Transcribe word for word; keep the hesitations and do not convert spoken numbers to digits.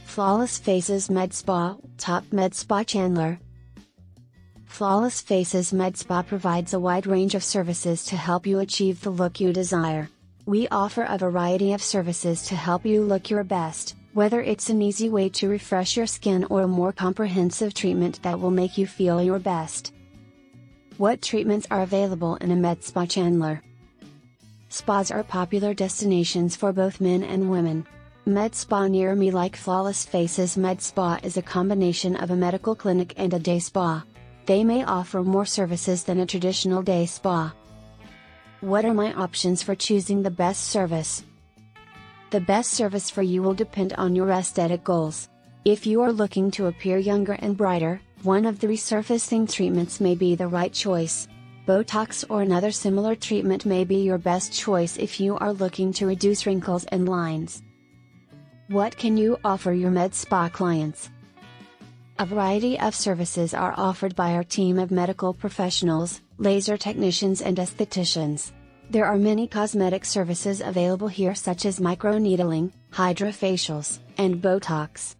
Flawless Faces Med Spa, Top Med Spa Chandler. Flawless Faces Med Spa provides a wide range of services to help you achieve the look you desire. We offer a variety of services to help you look your best, whether it's an easy way to refresh your skin or a more comprehensive treatment that will make you feel your best. What treatments are available in a Med Spa Chandler? Spas are popular destinations for both men and women. Med Spa near me, like Flawless Faces Med Spa, is a combination of a medical clinic and a day spa. They may offer more services than a traditional day spa. What are my options for choosing the best service? The best service for you will depend on your aesthetic goals. If you are looking to appear younger and brighter, one of the resurfacing treatments may be the right choice. Botox or another similar treatment may be your best choice if you are looking to reduce wrinkles and lines. What can you offer your med spa clients? A variety of services are offered by our team of medical professionals, laser technicians and estheticians. There are many cosmetic services available here, such as microneedling, hydrofacials, and Botox.